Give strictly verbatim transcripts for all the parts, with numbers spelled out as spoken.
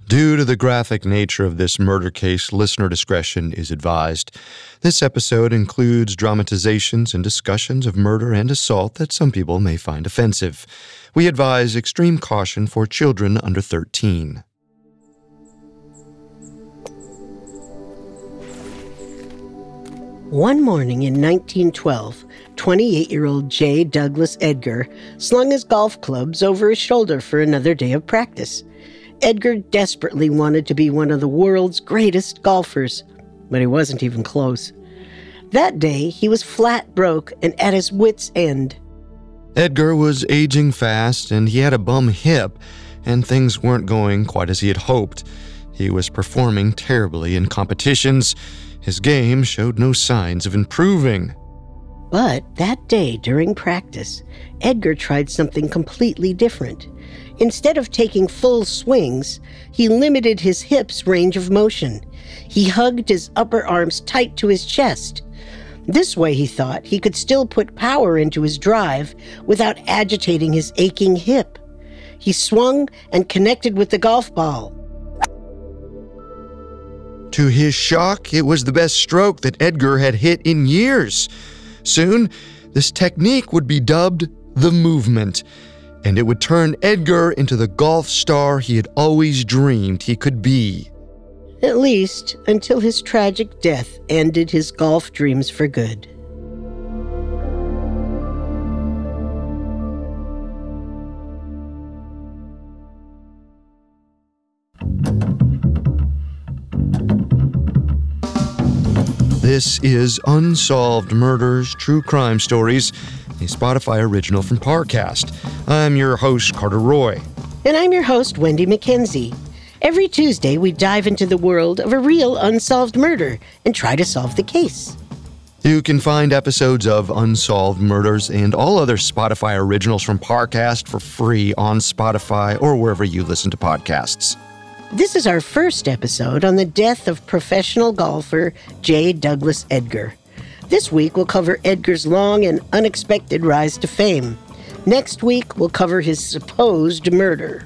Due to the graphic nature of this murder case, listener discretion is advised. This episode includes dramatizations and discussions of murder and assault that some people may find offensive. We advise extreme caution for children under thirteen. One morning in nineteen twelve, twenty-eight-year-old J. Douglas Edgar slung his golf clubs over his shoulder for another day of practice. Edgar desperately wanted to be one of the world's greatest golfers, but he wasn't even close. That day, he was flat broke and at his wits' end. Edgar was aging fast, and he had a bum hip, and things weren't going quite as he had hoped. He was performing terribly in competitions. His game showed no signs of improving. But that day during practice, Edgar tried something completely different. Instead of taking full swings, he limited his hips' range of motion. He hugged his upper arms tight to his chest. This way, he thought, he could still put power into his drive without agitating his aching hip. He swung and connected with the golf ball. To his shock, it was the best stroke that Edgar had hit in years. Soon, this technique would be dubbed the movement, and it would turn Edgar into the golf star he had always dreamed he could be. At least until his tragic death ended his golf dreams for good. This is Unsolved Murders, True Crime Stories, a Spotify original from Parcast. I'm your host, Carter Roy. And I'm your host, Wendy McKenzie. Every Tuesday, we dive into the world of a real unsolved murder and try to solve the case. You can find episodes of Unsolved Murders and all other Spotify originals from Parcast for free on Spotify or wherever you listen to podcasts. This is our first episode on the death of professional golfer J. Douglas Edgar. This week, we'll cover Edgar's long and unexpected rise to fame. Next week, we'll cover his supposed murder.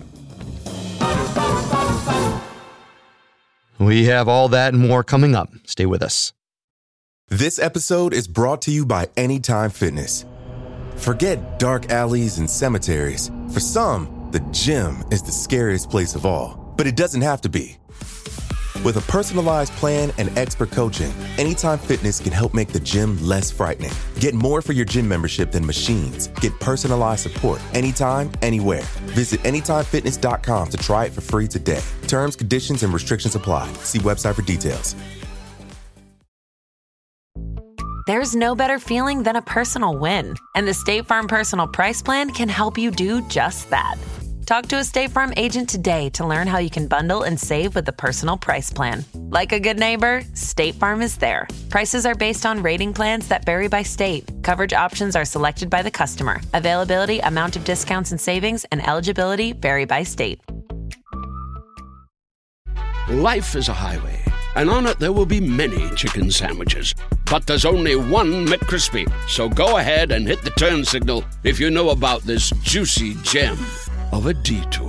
We have all that and more coming up. Stay with us. This episode is brought to you by Anytime Fitness. Forget dark alleys and cemeteries. For some, the gym is the scariest place of all, but it doesn't have to be. With a personalized plan and expert coaching, Anytime Fitness can help make the gym less frightening. Get more for your gym membership than machines. Get personalized support anytime, anywhere. Visit anytime fitness dot com to try it for free today. Terms, conditions, and restrictions apply. See website for details. There's no better feeling than a personal win, and the State Farm Personal Price Plan can help you do just that. Talk to a State Farm agent today to learn how you can bundle and save with the Personal Price Plan. Like a good neighbor, State Farm is there. Prices are based on rating plans that vary by state. Coverage options are selected by the customer. Availability, amount of discounts and savings, and eligibility vary by state. Life is a highway, and on it there will be many chicken sandwiches. But there's only one McCrispy. So go ahead and hit the turn signal if you know about this juicy gem of a detour.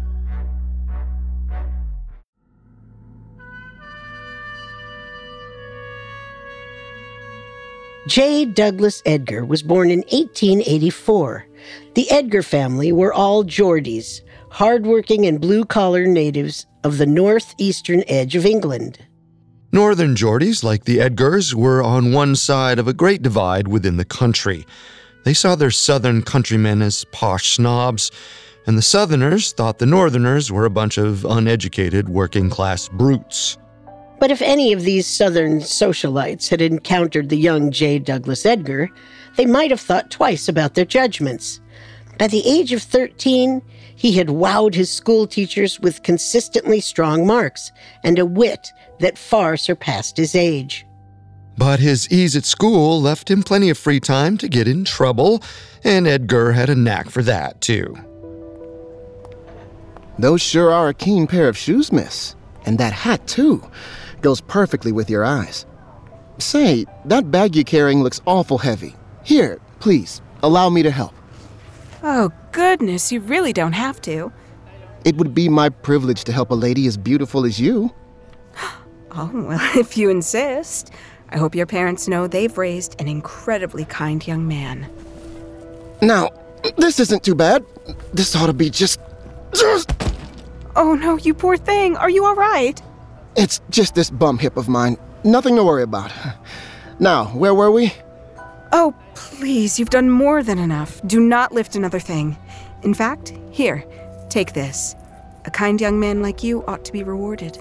J. Douglas Edgar was born in eighteen eighty-four. The Edgar family were all Geordies, hardworking and blue-collar natives of the northeastern edge of England. Northern Geordies, like the Edgars, were on one side of a great divide within the country. They saw their southern countrymen as posh snobs, and the Southerners thought the Northerners were a bunch of uneducated working-class brutes. But if any of these Southern socialites had encountered the young J. Douglas Edgar, they might have thought twice about their judgments. By the age of thirteen, he had wowed his school teachers with consistently strong marks and a wit that far surpassed his age. But his ease at school left him plenty of free time to get in trouble, and Edgar had a knack for that, too. Those sure are a keen pair of shoes, miss. And that hat, too. Goes perfectly with your eyes. Say, that bag you're carrying looks awful heavy. Here, please, allow me to help. Oh, goodness, you really don't have to. It would be my privilege to help a lady as beautiful as you. Oh, well, if you insist. I hope your parents know they've raised an incredibly kind young man. Now, this isn't too bad. This ought to be just... just... Oh no, you poor thing. Are you all right? It's just this bum hip of mine. Nothing to worry about. Now, where were we? Oh, please, you've done more than enough. Do not lift another thing. In fact, here, take this. A kind young man like you ought to be rewarded.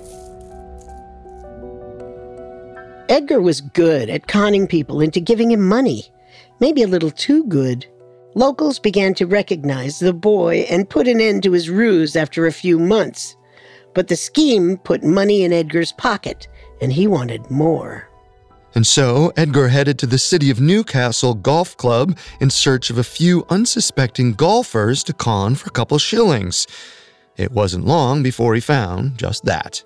Edgar was good at conning people into giving him money, maybe a little too good. Locals began to recognize the boy and put an end to his ruse after a few months. But the scheme put money in Edgar's pocket, and he wanted more. And so Edgar headed to the City of Newcastle Golf Club in search of a few unsuspecting golfers to con for a couple shillings. It wasn't long before he found just that.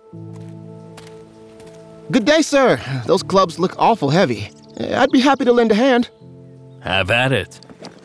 Good day, sir. Those clubs look awful heavy. I'd be happy to lend a hand. Have at it.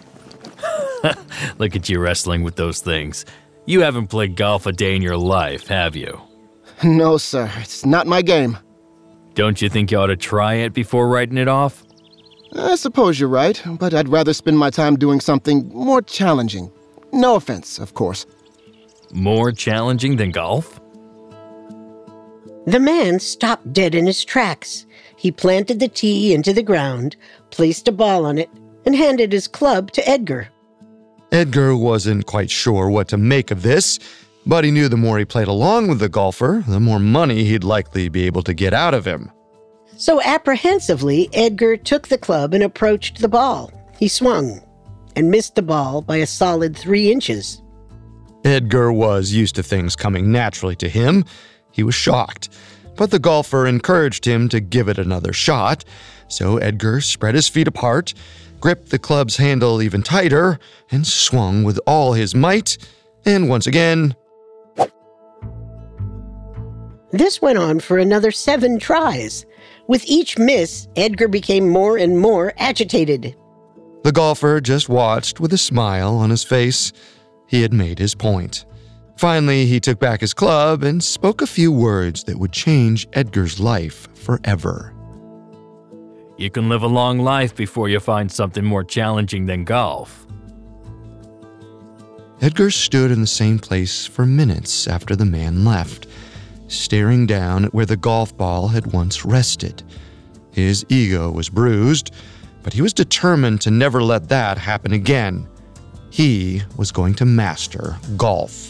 Look at you wrestling with those things. You haven't played golf a day in your life, have you? No, sir. It's not my game. Don't you think you ought to try it before writing it off? I suppose you're right, but I'd rather spend my time doing something more challenging. No offense, of course. More challenging than golf? The man stopped dead in his tracks. He planted the tee into the ground, placed a ball on it, and handed his club to Edgar. Edgar wasn't quite sure what to make of this, but he knew the more he played along with the golfer, the more money he'd likely be able to get out of him. So apprehensively, Edgar took the club and approached the ball. He swung and missed the ball by a solid three inches. Edgar was used to things coming naturally to him. He was shocked, but the golfer encouraged him to give it another shot, so Edgar spread his feet apart, gripped the club's handle even tighter, and swung with all his might, and once again... This went on for another seven tries. With each miss, Edgar became more and more agitated. The golfer just watched with a smile on his face. He had made his point. Finally, he took back his club and spoke a few words that would change Edgar's life forever. You can live a long life before you find something more challenging than golf. Edgar stood in the same place for minutes after the man left, staring down at where the golf ball had once rested. His ego was bruised, but he was determined to never let that happen again. He was going to master golf.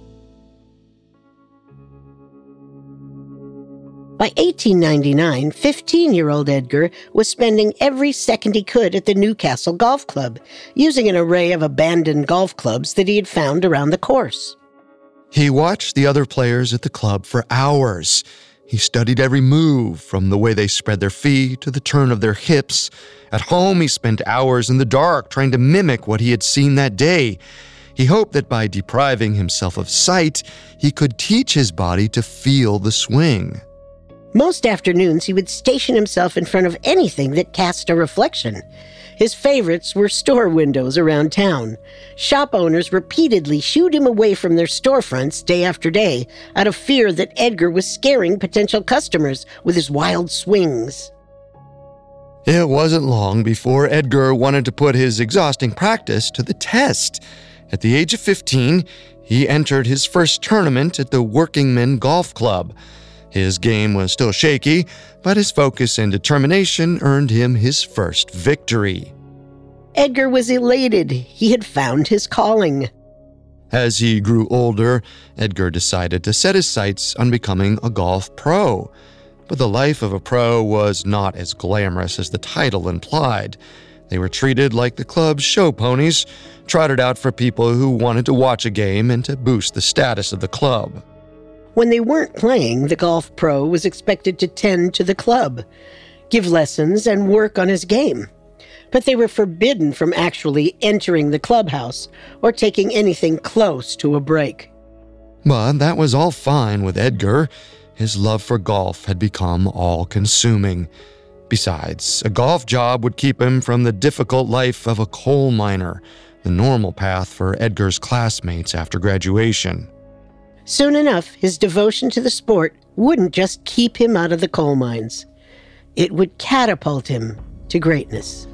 By eighteen ninety-nine, fifteen-year-old Edgar was spending every second he could at the Newcastle Golf Club, using an array of abandoned golf clubs that he had found around the course. He watched the other players at the club for hours. He studied every move, from the way they spread their feet to the turn of their hips. At home, he spent hours in the dark trying to mimic what he had seen that day. He hoped that by depriving himself of sight, he could teach his body to feel the swing. Most afternoons, he would station himself in front of anything that cast a reflection. His favorites were store windows around town. Shop owners repeatedly shooed him away from their storefronts day after day out of fear that Edgar was scaring potential customers with his wild swings. It wasn't long before Edgar wanted to put his exhausting practice to the test. At the age of fifteen, he entered his first tournament at the Workingmen Golf Club. His game was still shaky, but his focus and determination earned him his first victory. Edgar was elated. He had found his calling. As he grew older, Edgar decided to set his sights on becoming a golf pro. But the life of a pro was not as glamorous as the title implied. They were treated like the club's show ponies, trotted out for people who wanted to watch a game and to boost the status of the club. When they weren't playing, the golf pro was expected to tend to the club, give lessons, and work on his game. But they were forbidden from actually entering the clubhouse or taking anything close to a break. But that was all fine with Edgar. His love for golf had become all-consuming. Besides, a golf job would keep him from the difficult life of a coal miner, the normal path for Edgar's classmates after graduation. Soon enough, his devotion to the sport wouldn't just keep him out of the coal mines. It would catapult him to greatness.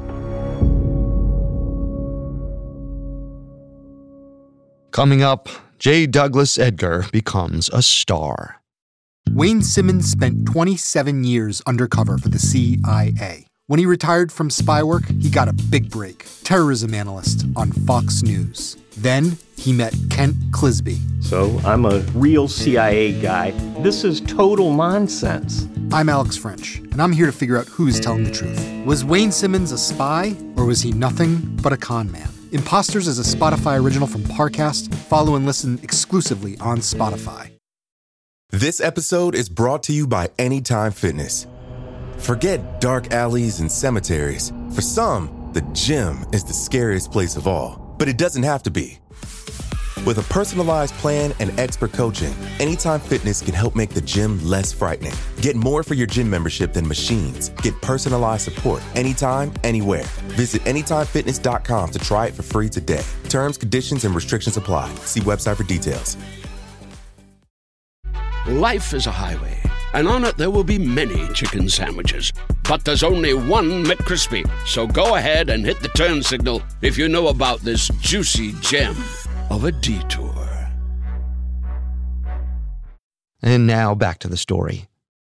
Coming up, J. Douglas Edgar becomes a star. Wayne Simmons spent twenty-seven years undercover for the C I A. When he retired from spy work, he got a big break, terrorism analyst on Fox News. Then he met Kent Clisby. So I'm a real C I A guy. This is total nonsense. I'm Alex French, and I'm here to figure out who's telling the truth. Was Wayne Simmons a spy, or was he nothing but a con man? Imposters is a Spotify original from Parcast. Follow and listen exclusively on Spotify. This episode is brought to you by Anytime Fitness. Forget dark alleys and cemeteries. For some, the gym is the scariest place of all. But it doesn't have to be. With a personalized plan and expert coaching, Anytime Fitness can help make the gym less frightening. Get more for your gym membership than machines. Get personalized support anytime, anywhere. Visit anytime fitness dot com to try it for free today. Terms, conditions, and restrictions apply. See website for details. Life is a highway, and on it there will be many chicken sandwiches. But there's only one McCrispy. So go ahead and hit the turn signal if you know about this juicy gem of a detour. And now back to the story.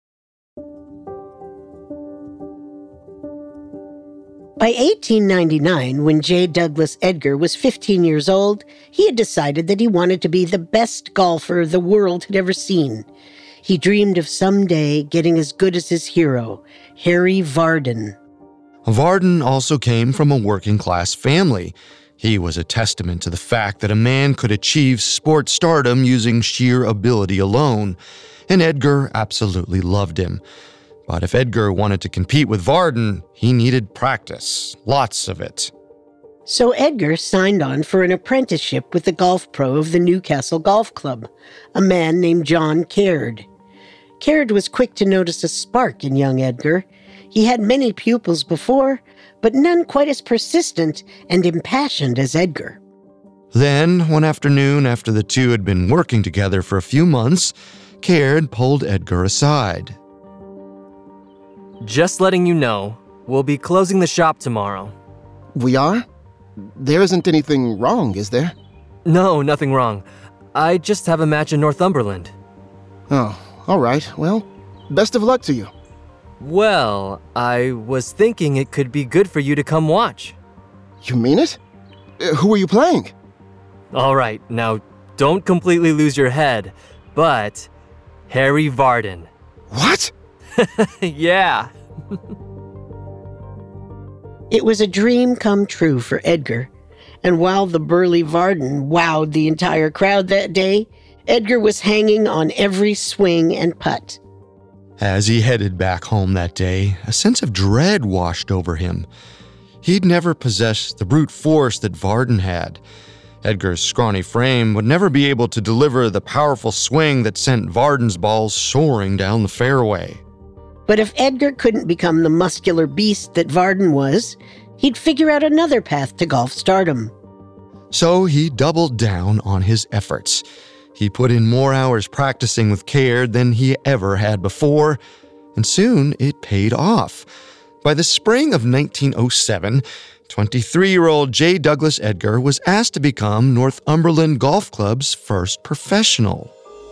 By eighteen ninety-nine, when J. Douglas Edgar was fifteen years old, he had decided that he wanted to be the best golfer the world had ever seen. He dreamed of someday getting as good as his hero, Harry Vardon. Vardon also came from a working-class family. He was a testament to the fact that a man could achieve sports stardom using sheer ability alone, and Edgar absolutely loved him. But if Edgar wanted to compete with Vardon, he needed practice, lots of it. So Edgar signed on for an apprenticeship with the golf pro of the Newcastle Golf Club, a man named John Caird. Caird was quick to notice a spark in young Edgar. He had many pupils before, but none quite as persistent and impassioned as Edgar. Then, one afternoon after the two had been working together for a few months, Caird pulled Edgar aside. Just letting you know, we'll be closing the shop tomorrow. We are? There isn't anything wrong, is there? No, nothing wrong. I just have a match in Northumberland. Oh, all right. Well, best of luck to you. Well, I was thinking it could be good for you to come watch. You mean it? Uh, who are you playing? All right, now don't completely lose your head, but Harry Vardon. What? Yeah. It was a dream come true for Edgar, and while the burly Vardon wowed the entire crowd that day, Edgar was hanging on every swing and putt. As he headed back home that day, a sense of dread washed over him. He'd never possessed the brute force that Vardon had. Edgar's scrawny frame would never be able to deliver the powerful swing that sent Vardon's balls soaring down the fairway. But if Edgar couldn't become the muscular beast that Vardon was, he'd figure out another path to golf stardom. So he doubled down on his efforts. He put in more hours practicing with Caird than he ever had before, and soon it paid off. By the spring of nineteen oh seven, twenty-three-year-old J. Douglas Edgar was asked to become Northumberland Golf Club's first professional.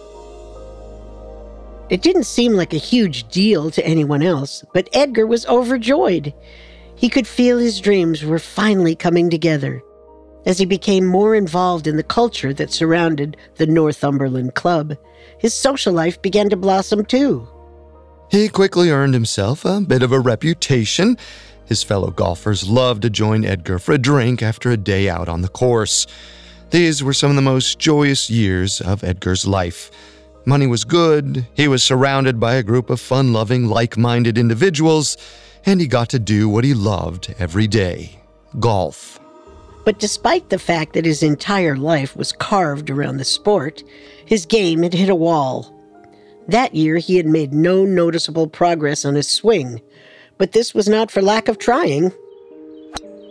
It didn't seem like a huge deal to anyone else, but Edgar was overjoyed. He could feel his dreams were finally coming together. As he became more involved in the culture that surrounded the Northumberland Club, his social life began to blossom too. He quickly earned himself a bit of a reputation. His fellow golfers loved to join Edgar for a drink after a day out on the course. These were some of the most joyous years of Edgar's life. Money was good, he was surrounded by a group of fun-loving, like-minded individuals, and he got to do what he loved every day: golf. But despite the fact that his entire life was carved around the sport, his game had hit a wall. That year, he had made no noticeable progress on his swing, but this was not for lack of trying.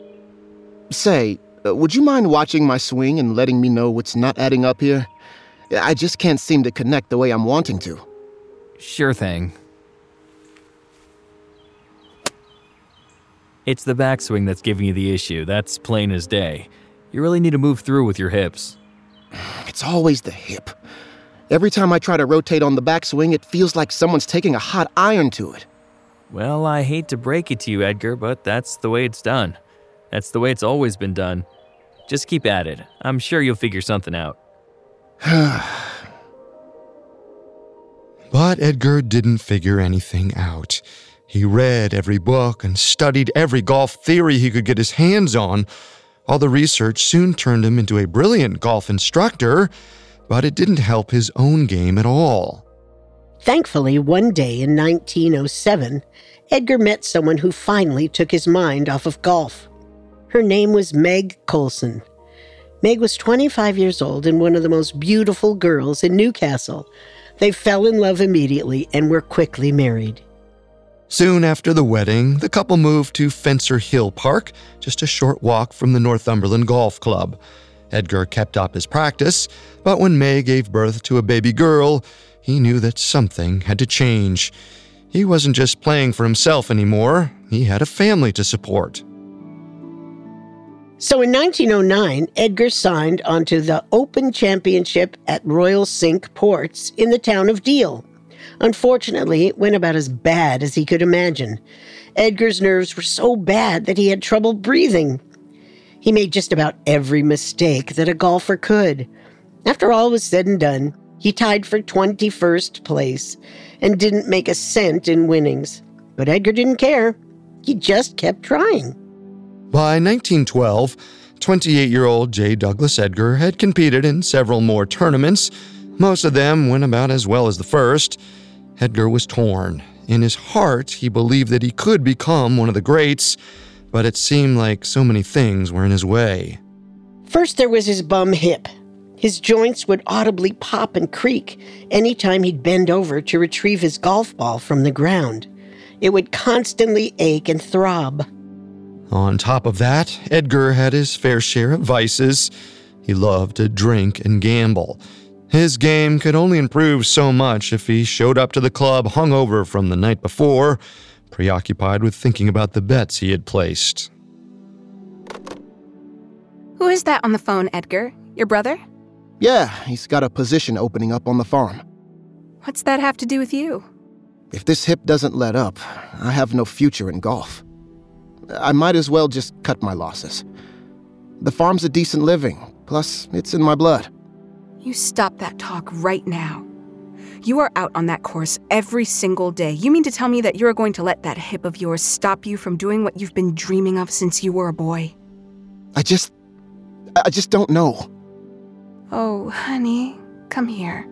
Say, uh, would you mind watching my swing and letting me know what's not adding up here? I just can't seem to connect the way I'm wanting to. Sure thing. It's the backswing that's giving you the issue. That's plain as day. You really need to move through with your hips. It's always the hip. Every time I try to rotate on the backswing, it feels like someone's taking a hot iron to it. Well, I hate to break it to you, Edgar, but that's the way it's done. That's the way it's always been done. Just keep at it. I'm sure you'll figure something out. But Edgar didn't figure anything out. He read every book and studied every golf theory he could get his hands on. All the research soon turned him into a brilliant golf instructor, but it didn't help his own game at all. Thankfully, one day in nineteen oh seven, Edgar met someone who finally took his mind off of golf. Her name was Meg Colson. Meg was twenty-five years old and one of the most beautiful girls in Newcastle. They fell in love immediately and were quickly married. Soon after the wedding, the couple moved to Fencer Hill Park, just a short walk from the Northumberland Golf Club. Edgar kept up his practice, but when May gave birth to a baby girl, he knew that something had to change. He wasn't just playing for himself anymore, he had a family to support. So in nineteen oh nine, Edgar signed onto the Open Championship at Royal Cinque Ports in the town of Deal. Unfortunately, it went about as bad as he could imagine. Edgar's nerves were so bad that he had trouble breathing. He made just about every mistake that a golfer could. After all was said and done, he tied for twenty-first place and didn't make a cent in winnings. But Edgar didn't care. He just kept trying. By nineteen twelve, twenty-eight-year-old J. Douglas Edgar had competed in several more tournaments. Most of them went about as well as the first. Edgar was torn. In his heart, he believed that he could become one of the greats, but it seemed like so many things were in his way. First, there was his bum hip. His joints would audibly pop and creak anytime he'd bend over to retrieve his golf ball from the ground. It would constantly ache and throb. On top of that, Edgar had his fair share of vices. He loved to drink and gamble. His game could only improve so much if he showed up to the club hungover from the night before, preoccupied with thinking about the bets he had placed. Who is that on the phone, Edgar? Your brother? Yeah, he's got a position opening up on the farm. What's that have to do with you? If this hip doesn't let up, I have no future in golf. I might as well just cut my losses. The farm's a decent living, plus it's in my blood. You stop that talk right now. You are out on that course every single day. You mean to tell me that you're going to let that hip of yours stop you from doing what you've been dreaming of since you were a boy? I just... I just don't know. Oh, honey, come here.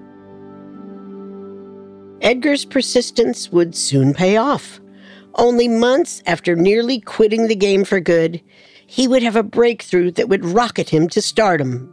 Edgar's persistence would soon pay off. Only months after nearly quitting the game for good, he would have a breakthrough that would rocket him to stardom.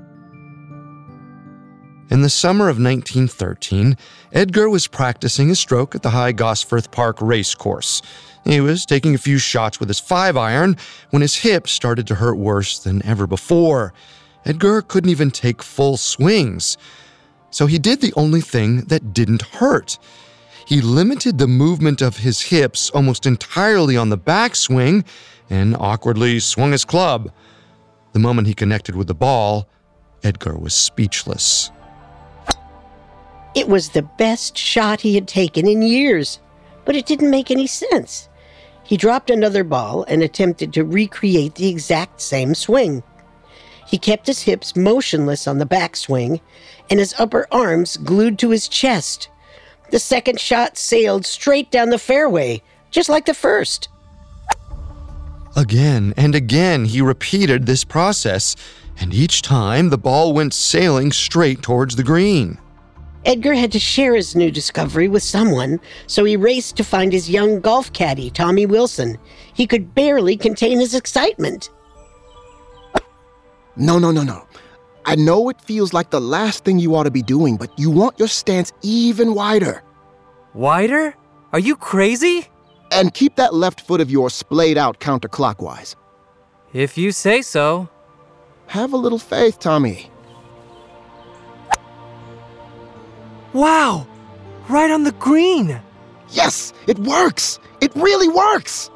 In the summer of nineteen thirteen, Edgar was practicing his stroke at the High Gosforth Park racecourse. He was taking a few shots with his five-iron when his hip started to hurt worse than ever before. Edgar couldn't even take full swings. So he did the only thing that didn't hurt. He limited the movement of his hips almost entirely on the backswing and awkwardly swung his club. The moment he connected with the ball, Edgar was speechless. It was the best shot he had taken in years, but it didn't make any sense. He dropped another ball and attempted to recreate the exact same swing. He kept his hips motionless on the backswing and his upper arms glued to his chest. The second shot sailed straight down the fairway, just like the first. Again and again he repeated this process, and each time the ball went sailing straight towards the green. Edgar had to share his new discovery with someone, so he raced to find his young golf caddy, Tommy Wilson. He could barely contain his excitement. No, no, no, no. I know it feels like the last thing you ought to be doing, but you want your stance even wider. Wider? Are you crazy? And keep that left foot of yours splayed out counterclockwise. If you say so. Have a little faith, Tommy. Wow! Right on the green! Yes, it works! It really works!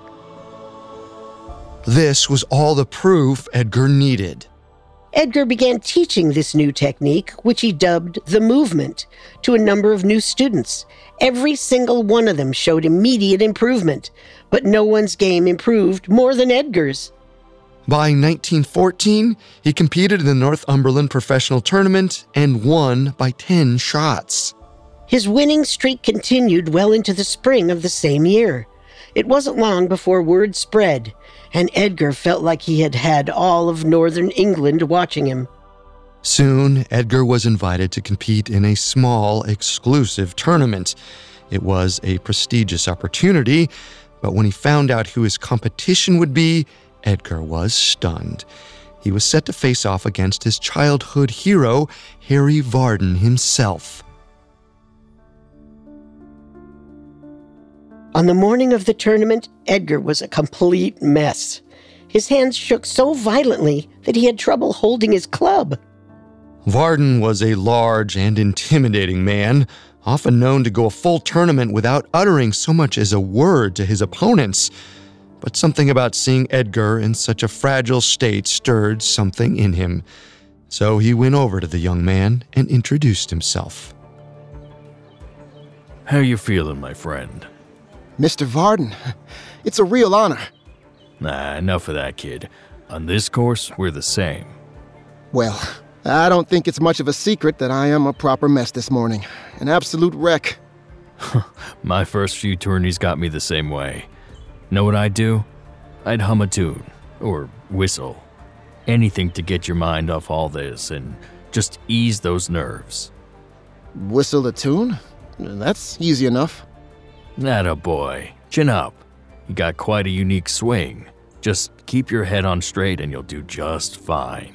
This was all the proof Edgar needed. Edgar began teaching this new technique, which he dubbed the movement, to a number of new students. Every single one of them showed immediate improvement, but no one's game improved more than Edgar's. By nineteen fourteen, he competed in the Northumberland Professional Tournament and won by ten shots. His winning streak continued well into the spring of the same year. It wasn't long before word spread, and Edgar felt like he had had all of northern England watching him. Soon, Edgar was invited to compete in a small, exclusive tournament. It was a prestigious opportunity, but when he found out who his competition would be, Edgar was stunned. He was set to face off against his childhood hero, Harry Vardon himself. On the morning of the tournament, Edgar was a complete mess. His hands shook so violently that he had trouble holding his club. Vardon was a large and intimidating man, often known to go a full tournament without uttering so much as a word to his opponents. But something about seeing Edgar in such a fragile state stirred something in him. So he went over to the young man and introduced himself. How you feeling, my friend? Mister Vardon, it's a real honor. Nah, enough of that, kid. On this course, we're the same. Well, I don't think it's much of a secret that I am a proper mess this morning. An absolute wreck. My first few tourneys got me the same way. Know what I'd do? I'd hum a tune, or whistle. Anything to get your mind off all this and just ease those nerves. Whistle a tune? That's easy enough. Atta boy. Chin up. You got quite a unique swing. Just keep your head on straight and you'll do just fine.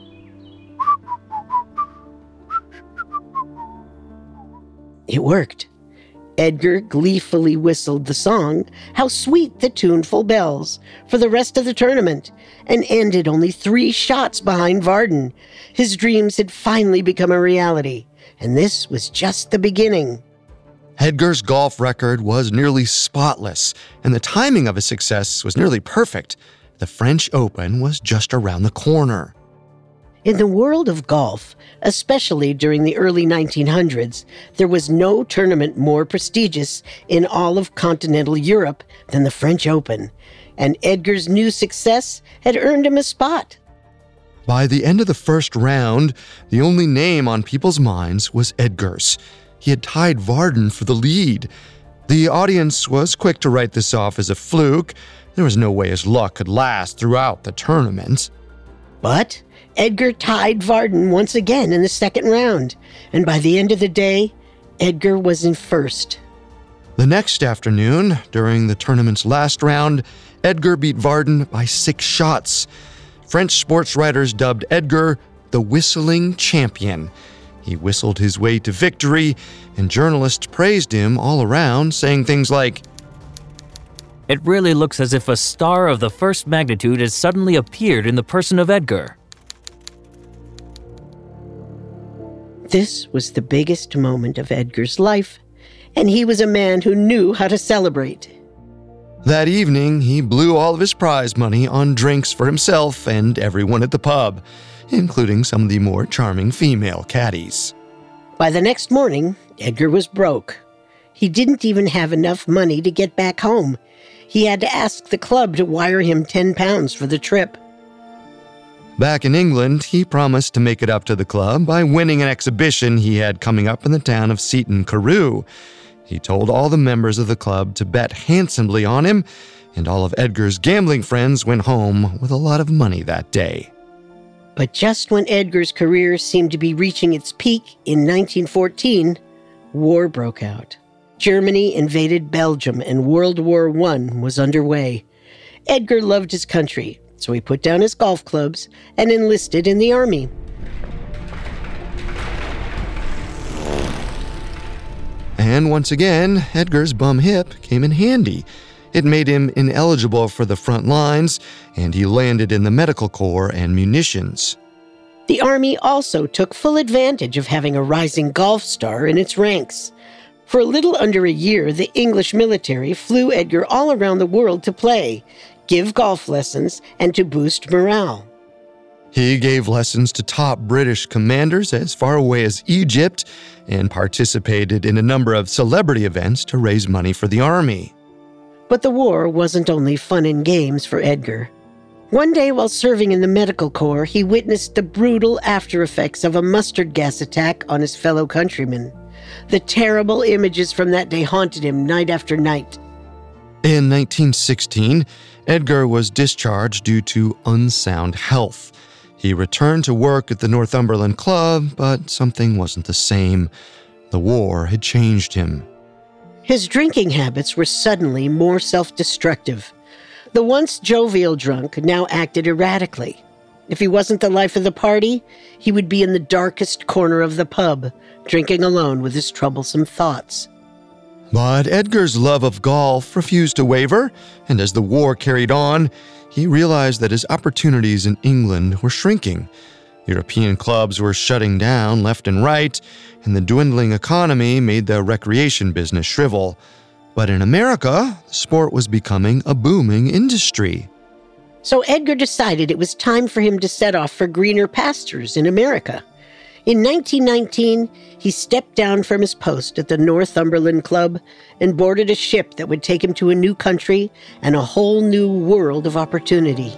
It worked. Edgar gleefully whistled the song, How Sweet the Tuneful Bells, for the rest of the tournament, and ended only three shots behind Vardon. His dreams had finally become a reality, and this was just the beginning. Edgar's golf record was nearly spotless, and the timing of his success was nearly perfect. The French Open was just around the corner. In the world of golf, especially during the early nineteen hundreds, there was no tournament more prestigious in all of continental Europe than the French Open, and Edgar's new success had earned him a spot. By the end of the first round, the only name on people's minds was Edgar's. He had tied Vardon for the lead. The audience was quick to write this off as a fluke. There was no way his luck could last throughout the tournament. But Edgar tied Vardon once again in the second round, and by the end of the day, Edgar was in first. The next afternoon, during the tournament's last round, Edgar beat Vardon by six shots. French sports writers dubbed Edgar the Whistling Champion. He whistled his way to victory, and journalists praised him all around, saying things like, "It really looks as if a star of the first magnitude has suddenly appeared in the person of Edgar." This was the biggest moment of Edgar's life, and he was a man who knew how to celebrate. That evening, he blew all of his prize money on drinks for himself and everyone at the pub, including some of the more charming female caddies. By the next morning, Edgar was broke. He didn't even have enough money to get back home. He had to ask the club to wire him ten pounds for the trip. Back in England, he promised to make it up to the club by winning an exhibition he had coming up in the town of Seaton Carew. He told all the members of the club to bet handsomely on him, and all of Edgar's gambling friends went home with a lot of money that day. But just when Edgar's career seemed to be reaching its peak in nineteen fourteen, war broke out. Germany invaded Belgium and World War One was underway. Edgar loved his country, so he put down his golf clubs and enlisted in the army. And once again, Edgar's bum hip came in handy. It made him ineligible for the front lines, and he landed in the medical corps and munitions. The Army also took full advantage of having a rising golf star in its ranks. For a little under a year, the English military flew Edgar all around the world to play, give golf lessons, and to boost morale. He gave lessons to top British commanders as far away as Egypt and participated in a number of celebrity events to raise money for the army. But the war wasn't only fun and games for Edgar. One day while serving in the medical corps, he witnessed the brutal after effects of a mustard gas attack on his fellow countrymen. The terrible images from that day haunted him night after night. In nineteen sixteen, Edgar was discharged due to unsound health. He returned to work at the Northumberland Club, but something wasn't the same. The war had changed him. His drinking habits were suddenly more self-destructive. The once jovial drunk now acted erratically. If he wasn't the life of the party, he would be in the darkest corner of the pub, drinking alone with his troublesome thoughts. But Edgar's love of golf refused to waver, and as the war carried on, he realized that his opportunities in England were shrinking. European clubs were shutting down left and right, and the dwindling economy made the recreation business shrivel. But in America, the sport was becoming a booming industry. So Edgar decided it was time for him to set off for greener pastures in America. In nineteen nineteen, he stepped down from his post at the Northumberland Club and boarded a ship that would take him to a new country and a whole new world of opportunity.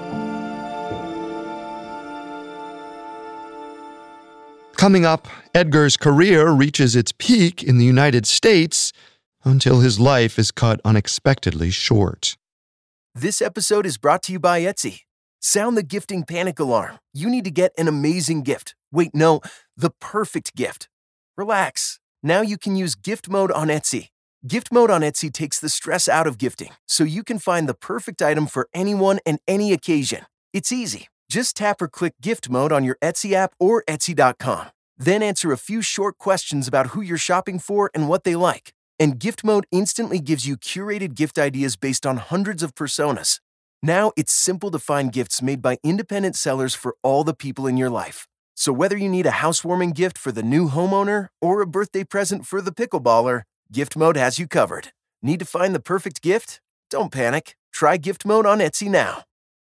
Coming up, Edgar's career reaches its peak in the United States until his life is cut unexpectedly short. This episode is brought to you by Etsy. Sound the gifting panic alarm. You need to get an amazing gift. Wait, no, the perfect gift. Relax. Now you can use gift mode on Etsy. Gift mode on Etsy takes the stress out of gifting, so you can find the perfect item for anyone and any occasion. It's easy. Just tap or click gift mode on your Etsy app or Etsy dot com. Then answer a few short questions about who you're shopping for and what they like. And gift mode instantly gives you curated gift ideas based on hundreds of personas. Now it's simple to find gifts made by independent sellers for all the people in your life. So whether you need a housewarming gift for the new homeowner or a birthday present for the pickleballer, Gift Mode has you covered. Need to find the perfect gift? Don't panic. Try Gift Mode on Etsy now.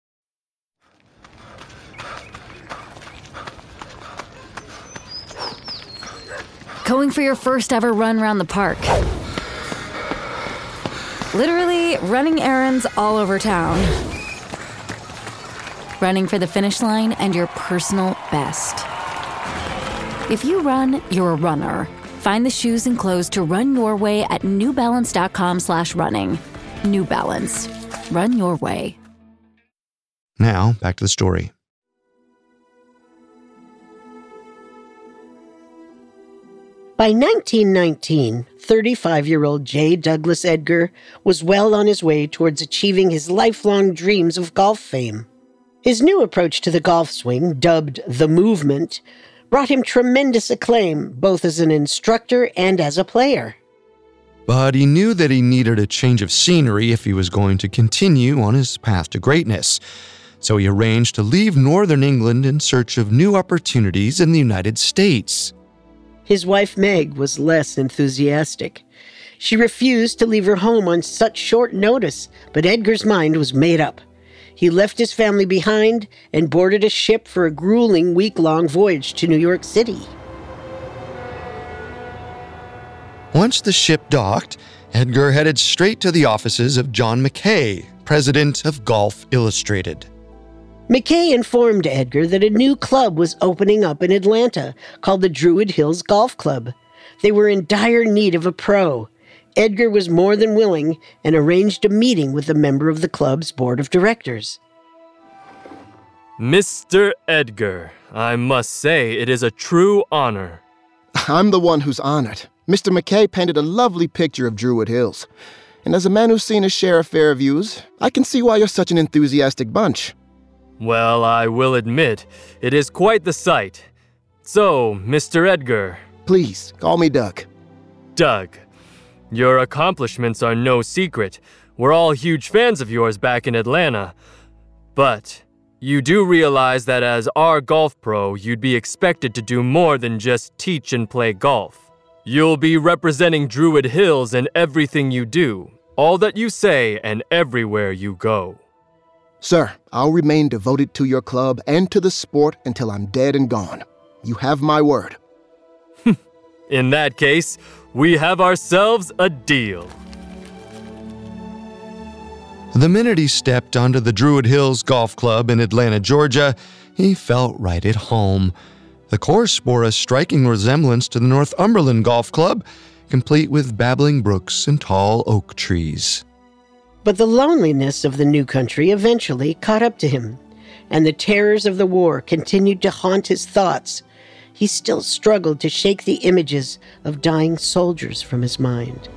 Going for your first ever run around the park. Literally running errands all over town. Running for the finish line and your personal best. If you run, you're a runner. Find the shoes and clothes to run your way at new balance dot com slash running. New Balance. Run your way. Now, back to the story. By nineteen nineteen, thirty-five-year-old J. Douglas Edgar was well on his way towards achieving his lifelong dreams of golf fame. His new approach to the golf swing, dubbed the movement, brought him tremendous acclaim, both as an instructor and as a player. But he knew that he needed a change of scenery if he was going to continue on his path to greatness. So he arranged to leave northern England in search of new opportunities in the United States. His wife Meg was less enthusiastic. She refused to leave her home on such short notice, but Edgar's mind was made up. He left his family behind and boarded a ship for a grueling week-long voyage to New York City. Once the ship docked, Edgar headed straight to the offices of John McKay, president of Golf Illustrated. McKay informed Edgar that a new club was opening up in Atlanta called the Druid Hills Golf Club. They were in dire need of a pro. Edgar was more than willing and arranged a meeting with a member of the club's board of directors. Mister Edgar, I must say it is a true honor. I'm the one who's honored. Mister McKay painted a lovely picture of Druid Hills. And as a man who's seen his share of fair views, I can see why you're such an enthusiastic bunch. Well, I will admit, it is quite the sight. So, Mister Edgar. Please, call me Doug. Doug. Your accomplishments are no secret. We're all huge fans of yours back in Atlanta. But You do realize that as our golf pro, you'd be expected to do more than just teach and play golf. You'll be representing Druid Hills in everything you do, all that you say, and everywhere you go. Sir, I'll remain devoted to your club and to the sport until I'm dead and gone. You have my word. In that case, we have ourselves a deal. The minute he stepped onto the Druid Hills Golf Club in Atlanta, Georgia, he felt right at home. The course bore a striking resemblance to the Northumberland Golf Club, complete with babbling brooks and tall oak trees. But the loneliness of the new country eventually caught up to him, and the terrors of the war continued to haunt his thoughts. He still struggled to shake the images of dying soldiers from his mind.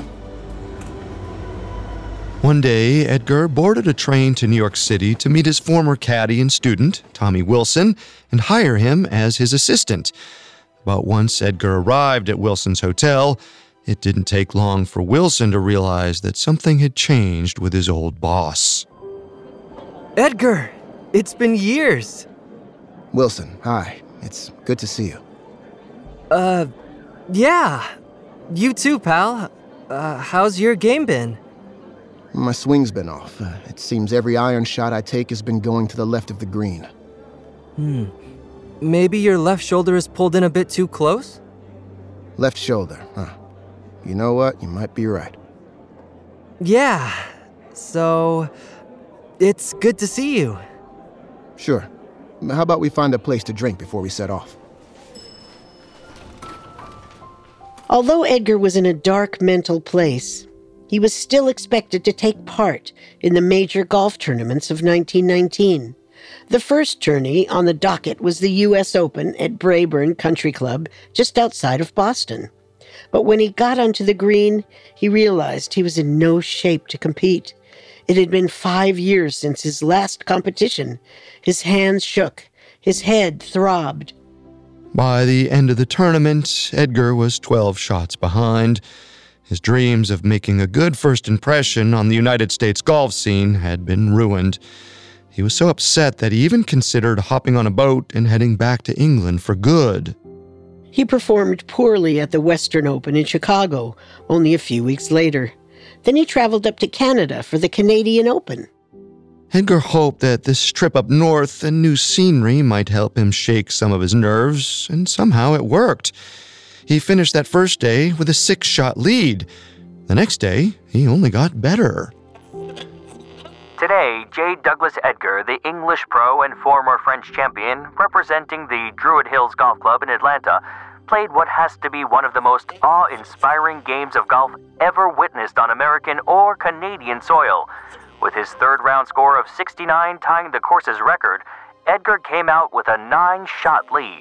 One day, Edgar boarded a train to New York City to meet his former caddy and student, Tommy Wilson, and hire him as his assistant. But once Edgar arrived at Wilson's hotel, it didn't take long for Wilson to realize that something had changed with his old boss. Edgar, it's been years. Wilson, hi. It's good to see you. Uh, yeah. You too, pal. Uh, how's your game been? My swing's been off. Uh, it seems every iron shot I take has been going to the left of the green. Hmm. Maybe your left shoulder is pulled in a bit too close? Left shoulder, huh? You know what? You might be right. Yeah. So, it's good to see you. Sure. How about we find a place to drink before we set off? Although Edgar was in a dark mental place, he was still expected to take part in the major golf tournaments of nineteen nineteen. The first tourney on the docket was the U S Open at Brayburn Country Club, just outside of Boston. But when he got onto the green, he realized he was in no shape to compete. It had been five years since his last competition. His hands shook. His head throbbed. By the end of the tournament, Edgar was twelve shots behind. His dreams of making a good first impression on the United States golf scene had been ruined. He was so upset that he even considered hopping on a boat and heading back to England for good. He performed poorly at the Western Open in Chicago only a few weeks later. Then he traveled up to Canada for the Canadian Open. Edgar hoped that this trip up north and new scenery might help him shake some of his nerves, and somehow it worked. He finished that first day with a six-shot lead. The next day, he only got better. Today, J. Douglas Edgar, the English pro and former French champion, representing the Druid Hills Golf Club in Atlanta, played what has to be one of the most awe-inspiring games of golf ever witnessed on American or Canadian soil. With his third-round score of sixty-nine tying the course's record, Edgar came out with a nine-shot lead.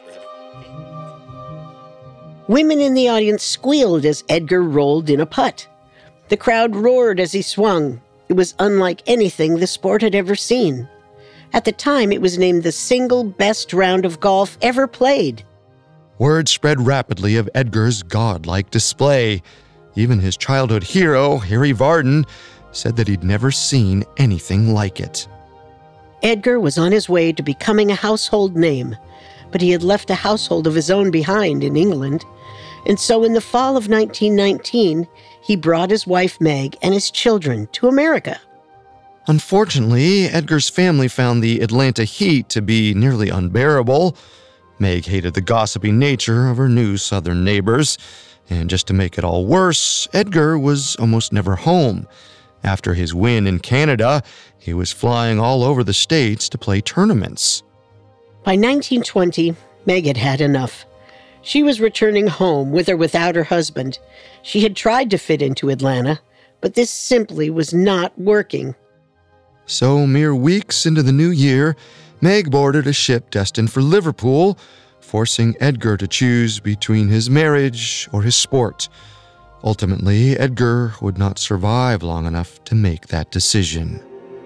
Women in the audience squealed as Edgar rolled in a putt. The crowd roared as he swung. It was unlike anything the sport had ever seen. At the time, it was named the single best round of golf ever played. Word spread rapidly of Edgar's godlike display. Even his childhood hero, Harry Vardon, said that he'd never seen anything like it. Edgar was on his way to becoming a household name, but he had left a household of his own behind in England. And so in the fall of nineteen nineteen, he brought his wife Meg and his children to America. Unfortunately, Edgar's family found the Atlanta heat to be nearly unbearable. Meg hated the gossipy nature of her new southern neighbors, and just to make it all worse, Edgar was almost never home. After his win in Canada, he was flying all over the States to play tournaments. By nineteen twenty, Meg had had enough. She was returning home with or without her husband. She had tried to fit into Atlanta, but this simply was not working. So, mere weeks into the new year, Meg boarded a ship destined for Liverpool, forcing Edgar to choose between his marriage or his sport. Ultimately, Edgar would not survive long enough to make that decision.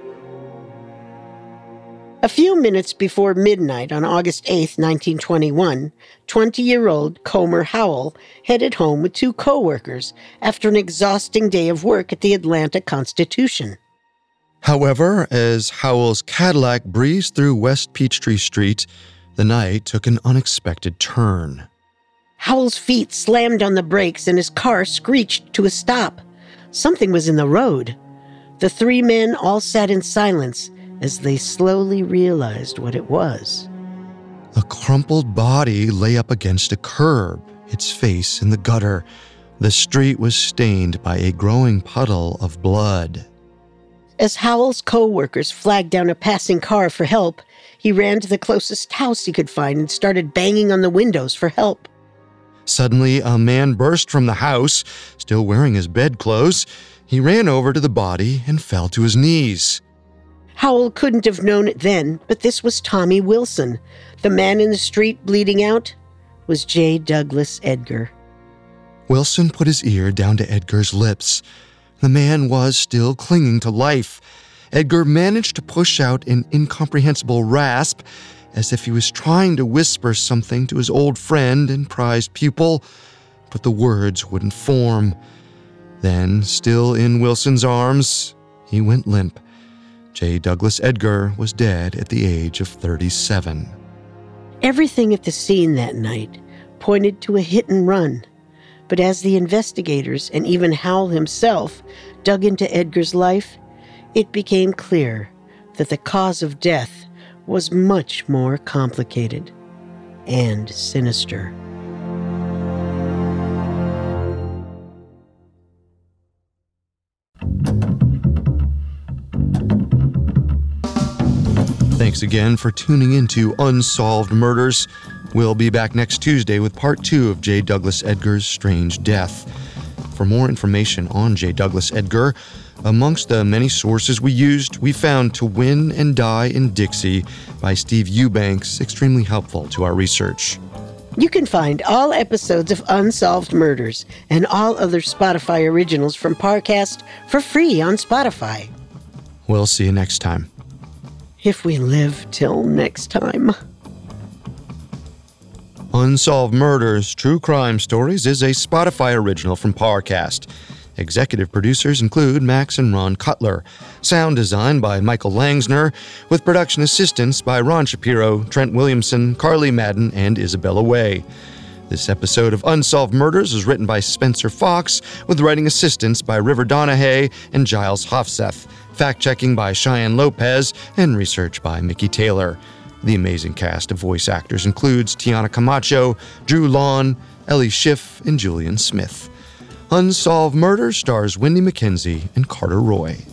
A few minutes before midnight on August eighth, nineteen twenty-one, twenty-year-old Comer Howell headed home with two co-workers after an exhausting day of work at the Atlanta Constitution. However, as Howell's Cadillac breezed through West Peachtree Street, the night took an unexpected turn. Howell's feet slammed on the brakes and his car screeched to a stop. Something was in the road. The three men all sat in silence as they slowly realized what it was. A crumpled body lay up against a curb, its face in the gutter. The street was stained by a growing puddle of blood. As Howell's co-workers flagged down a passing car for help, he ran to the closest house he could find and started banging on the windows for help. Suddenly, a man burst from the house, still wearing his bedclothes. He ran over to the body and fell to his knees. Howell couldn't have known it then, but this was Tommy Wilson. The man in the street bleeding out was J. Douglas Edgar. Wilson put his ear down to Edgar's lips. The man was still clinging to life. Edgar managed to push out an incomprehensible rasp, as if he was trying to whisper something to his old friend and prized pupil, but the words wouldn't form. Then, still in Wilson's arms, he went limp. J. Douglas Edgar was dead at the age of thirty-seven. Everything at the scene that night pointed to a hit and run. But as the investigators and even Howell himself dug into Edgar's life, it became clear that the cause of death was much more complicated and sinister. Thanks again for tuning into Unsolved Murders. We'll be back next Tuesday with part two of J. Douglas Edgar's strange death. For more information on J. Douglas Edgar, amongst the many sources we used, we found To Win and Die in Dixie by Steve Eubanks extremely helpful to our research. You can find all episodes of Unsolved Murders and all other Spotify originals from Parcast for free on Spotify. We'll see you next time. If we live till next time. Unsolved Murders, True Crime Stories is a Spotify original from Parcast. Executive producers include Max and Ron Cutler. Sound design by Michael Langsner, with production assistance by Ron Shapiro, Trent Williamson, Carly Madden, and Isabella Way. This episode of Unsolved Murders was written by Spencer Fox, with writing assistance by River Donahue and Giles Hofseth, fact-checking by Cheyenne Lopez, and research by Mickey Taylor. The amazing cast of voice actors includes Tiana Camacho, Drew Lawn, Ellie Schiff, and Julian Smith. Unsolved Murders stars Wendy McKenzie and Carter Roy.